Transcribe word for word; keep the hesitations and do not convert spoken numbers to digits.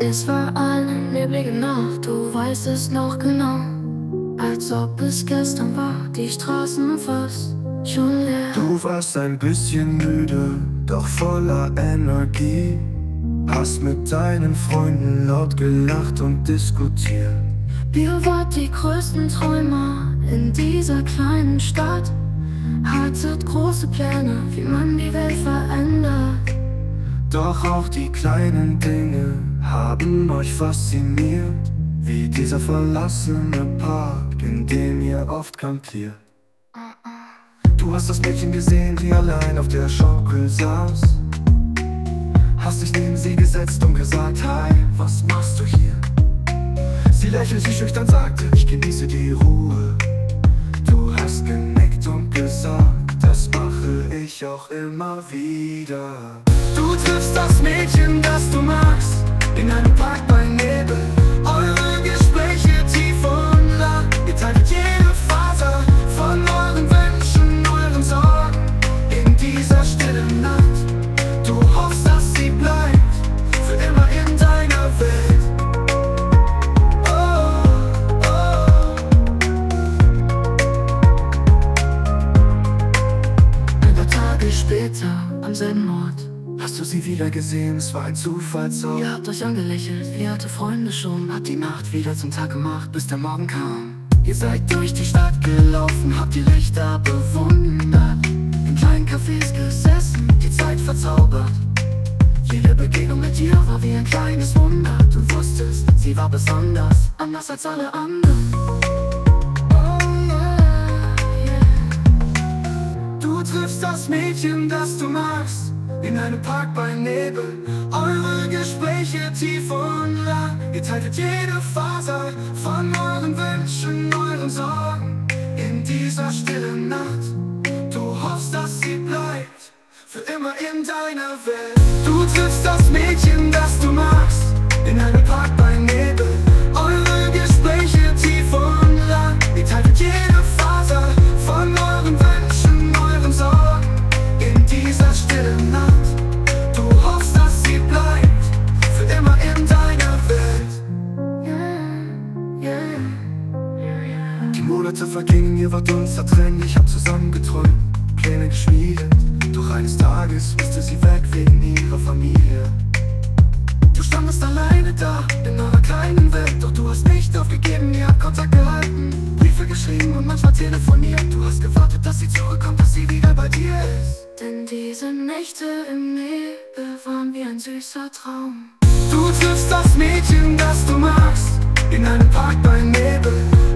Es war eine neblige Nacht, du weißt es noch genau. Als ob es gestern war, die Straßen fast schon leer. Du warst ein bisschen müde, doch voller Energie. Hast mit deinen Freunden laut gelacht und diskutiert. Ihr wart die größten Träumer in dieser kleinen Stadt. Hattet große Pläne, wie man die Welt verändert. Doch auch die kleinen Dinge haben euch fasziniert. Wie dieser verlassene Park, in dem ihr oft kampiert. Du hast das Mädchen gesehen, die allein auf der Schaukel saß. Hast dich neben sie gesetzt und gesagt: Hi, was machst du hier? Sie lächelte schüchtern, sagte: Ich genieße die Ruhe. Du hast genickt und gesagt: Das mache ich auch immer wieder. Du triffst das Mädchen, das du magst, in einem Park bei Nebel. Eure Gespräche tief und lang. Ihr teilt jede Faser von euren Wünschen, euren Sorgen in dieser stillen Nacht. Du hoffst, dass sie bleibt für immer in deiner Welt. Oh, oh. Ein paar Tage später, am selben Ort, Hast du sie wieder gesehen? Es war ein Zufallsort. ihr habt euch angelächelt, ihr hatte Freunde schon. Habt die Nacht wieder zum Tag gemacht, bis der Morgen kam. Ihr seid durch die Stadt gelaufen, habt die Lichter bewundert, in kleinen Cafés gesessen, die Zeit verzaubert. Jede Begegnung mit dir war wie ein kleines Wunder. Du wusstest, sie war besonders, anders als alle anderen. Oh, yeah, yeah. Du triffst das Mädchen, das du magst, in einem Park bei Nebel. Eure Gespräche tief und lang. Ihr teiltet jede Faser von euren Wünschen, euren Sorgen in dieser stillen Nacht. Du hoffst, dass sie bleibt für immer in deiner Welt. Du triffst das Mädchen, das du magst, in einem Park bei Nebel. Eure Gespräche tief und lang. Ihr teiltet jede Faser von euren Wünschen, euren Sorgen in dieser stillen Nacht. Du hoffst, dass sie bleibt für immer in deiner Welt. Yeah, yeah. Die Monate vergingen, ihr wart unzertrennlich, habt zusammen geträumt, Pläne geschmiedet. Doch eines Tages musste sie weg wegen ihrer Familie. Du standest alleine da, in eurer kleinen Welt. Doch du hast nicht aufgegeben, ihr habt Kontakt gehalten, Briefe geschrieben und manchmal telefoniert. Du hast gewartet, dass sie zurückkommt, dass sie wieder bei dir ist. Denn diese Nächte im Nebel waren wie ein süßer Traum. Du triffst das Mädchen, das du magst, in einem Park bei Nebel.